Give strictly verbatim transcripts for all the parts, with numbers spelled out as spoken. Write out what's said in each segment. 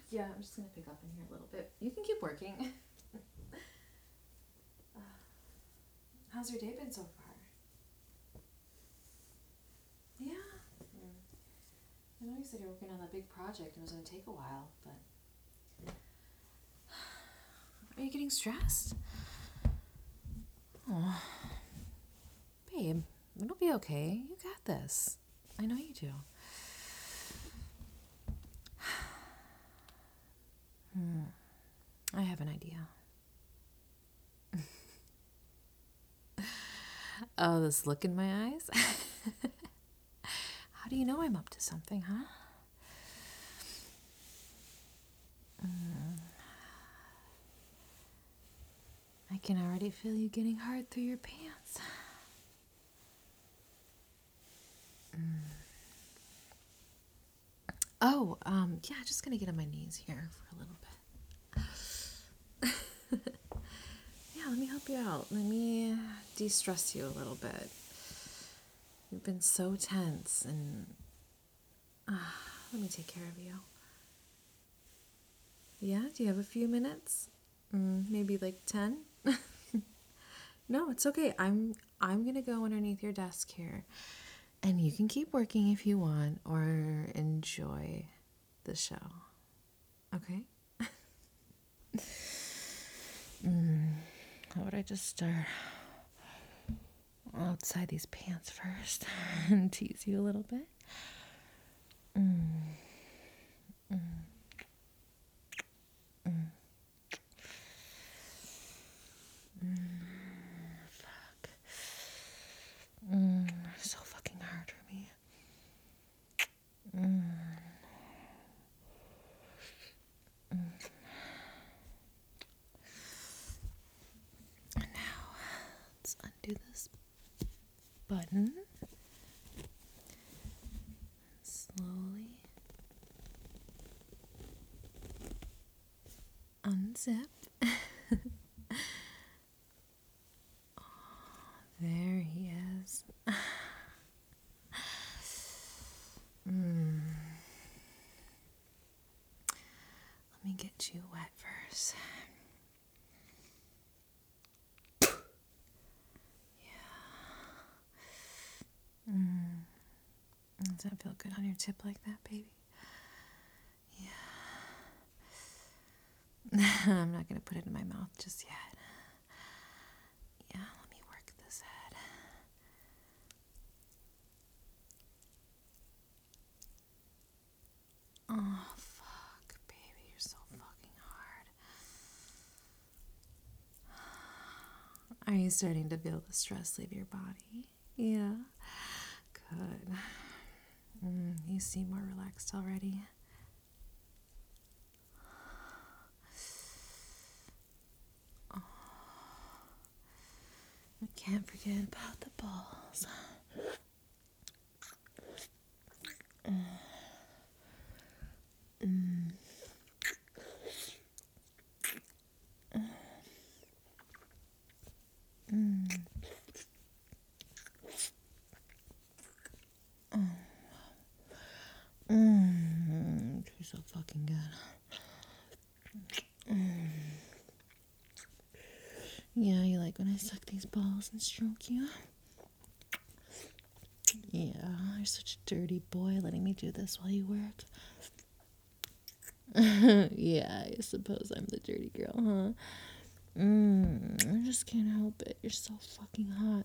Yeah, I'm just gonna pick up in here a little bit. You can keep working. uh, how's your day been so far? Yeah. Mm. I know you said you're working on that big project and it was gonna take a while, but are you getting stressed? Oh, babe, it'll be okay. You got this. I know you do. Hmm. I have an idea. Oh, this look in my eyes? How do you know I'm up to something, huh? Mm. I can already feel you getting hard through your pants. Mm. Oh, um, yeah, just gonna get on my knees here for a little bit. Yeah, let me help you out. Let me de-stress you a little bit. You've been so tense, and uh, let me take care of you. Yeah, do you have a few minutes? Mm, maybe like ten? No, it's okay. I'm I'm gonna go underneath your desk here, and you can keep working if you want, or enjoy the show. Okay? mm, how would I just start outside these pants first and tease you a little bit? Mm, mm, mm, mm, fuck. Mm, so fucking hard for me. Mm, mm. And now, let's undo this button. Slowly unzip. Oh, there he is. mm. Let me get you wet first. Yeah. Mm. Does that feel good on your tip like that, baby? Yeah. I'm not going to put it in my mouth just yet. Yeah, let me work this head. Oh, fuck, baby, you're so fucking hard. Are you starting to feel the stress leave your body? Yeah. Good. Mm, you seem more relaxed already. Oh, I can't forget about the balls. Mm. Mm. Mm. Mm. You're so fucking good. Mm. Yeah, you like when I suck these balls and stroke you? Yeah, you're such a dirty boy letting me do this while you work. Yeah, I suppose I'm the dirty girl, huh? Mm, I just can't help it. You're so fucking hot.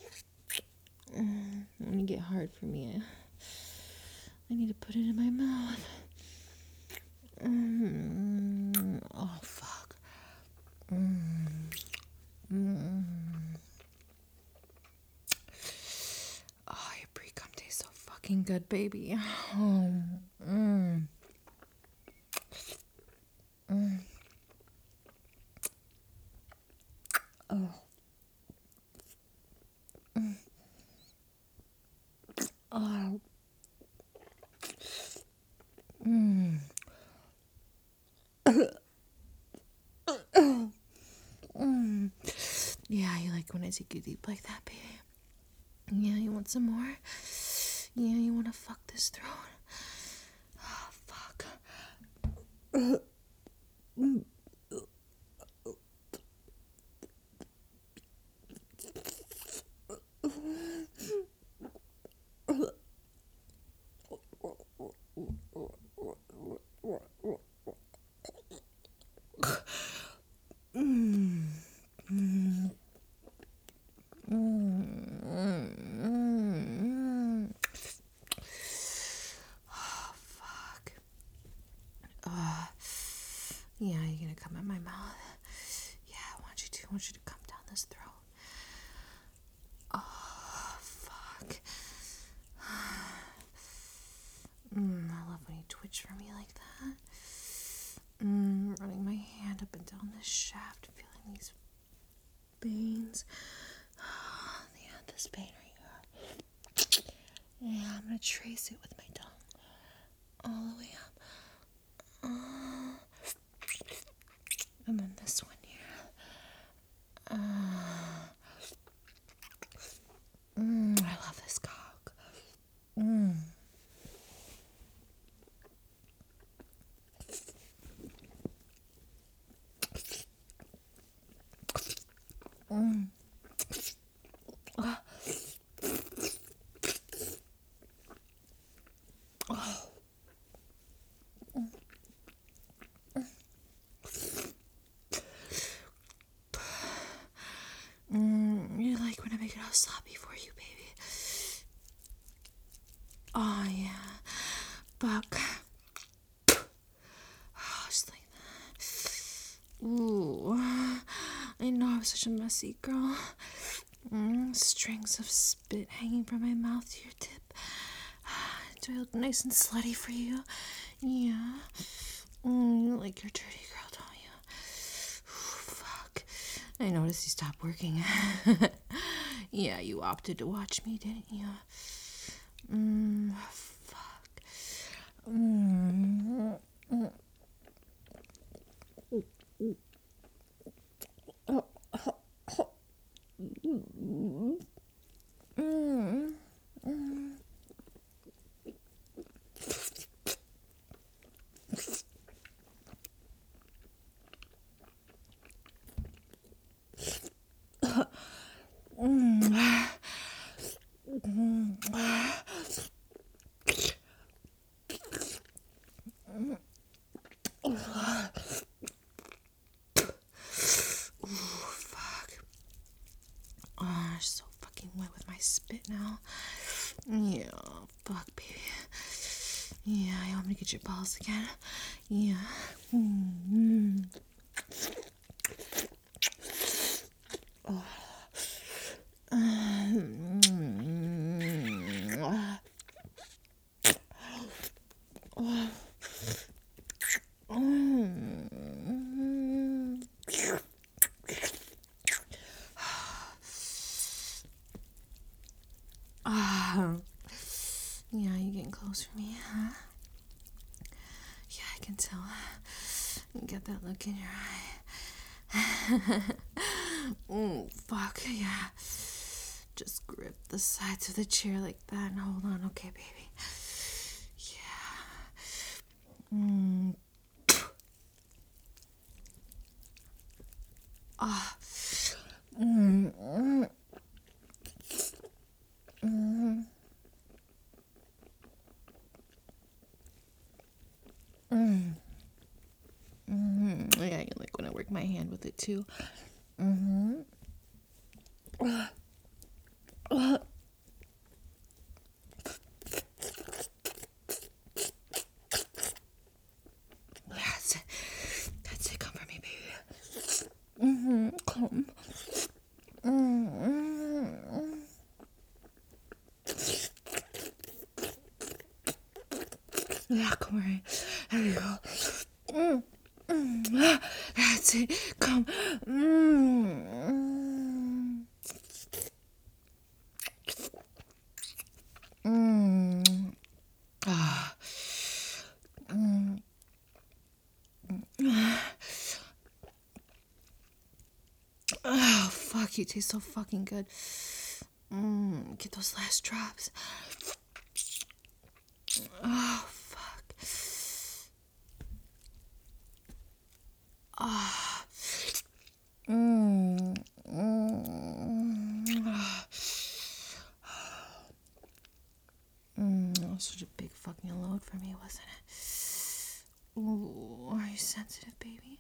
Mm, when you get hard for me, I, I need to put it in my mouth. Mm, oh, fuck. Mm, mm. Oh, your pre-cum tastes so fucking good, baby. Oh, mm. Mm. Oh. Mm. Oh. Mm. Mm. Yeah, you like when I take you deep like that, baby. Yeah, you want some more? Yeah, you want to fuck this throat? Oh, fuck. Fuck. Uh, yeah, you're gonna come in my mouth. Yeah, I want you to. I want you to come down this throat. Oh, fuck. Mm, I love when you twitch for me like that. Mm, running my hand up and down this shaft, feeling these veins. Yeah, this vein right here. Yeah, I'm gonna trace it with my tongue all the way up. Uh, and then this one here. Uh, mm, I love this cock. Mm. Mm. Uh. Oh. Mm, you like when I make it all sloppy for you, baby. Oh, yeah. Fuck. Oh, just like that. Ooh. I know I was such a messy girl. Mm, strings of spit hanging from my mouth to your tip. Do I look nice and slutty for you? Yeah. Mm, you like your dirty girl, don't you? Ooh, fuck. I noticed you stopped working. Yeah, you opted to watch me, didn't you? Mm, fuck. Mm, mm. Mm, mm. Oh, so fucking wet with my spit now. Yeah, fuck, baby. Yeah, you want me to get your balls again? Yeah. Mm-hmm. Oh. Oh. Yeah, you getting close for me, huh? Yeah, I can tell. You get that look in your eye. Oh, fuck, yeah. Just grip the sides of the chair like that and hold on, okay, baby? Yeah. Mm. Ah. Mm. Mm. Mm. Mm. Mm. Yeah, you like when I work my hand with it too. Mm-hmm. Uh. Uh. That's it. That's it. Come for me, baby. Mm-hmm. Come. Mm-hmm. Yeah, come right. There you go. Mm. Mm. That's it. Come. Mm. Mm. Ah. Mm. Oh, fuck, you taste so fucking good. Mm. Get those last drops. Oh, fuck. a load for me, wasn't it? Ooh, are you sensitive, baby?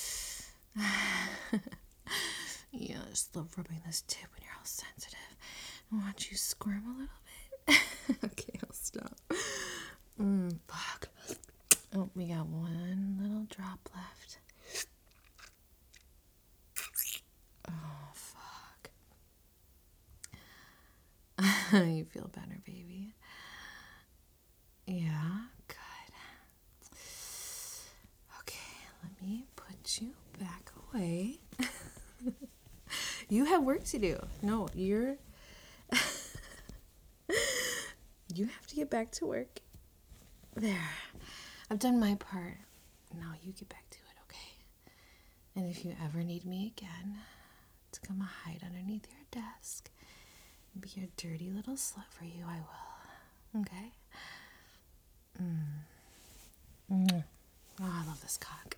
Yeah, I just love rubbing this tip when you're all sensitive. I want you to squirm a little bit. Okay, I'll stop. Mm, fuck. Oh, we got one little drop left. Oh, fuck. You feel better, baby? Yeah, good. Okay, let me put you back away. You have work to do. No, you're... You have to get back to work. There. I've done my part. Now you get back to it, okay? And if you ever need me again to come hide underneath your desk and be a dirty little slut for you, I will. Okay? Mm. Mm. Oh, I love this cock.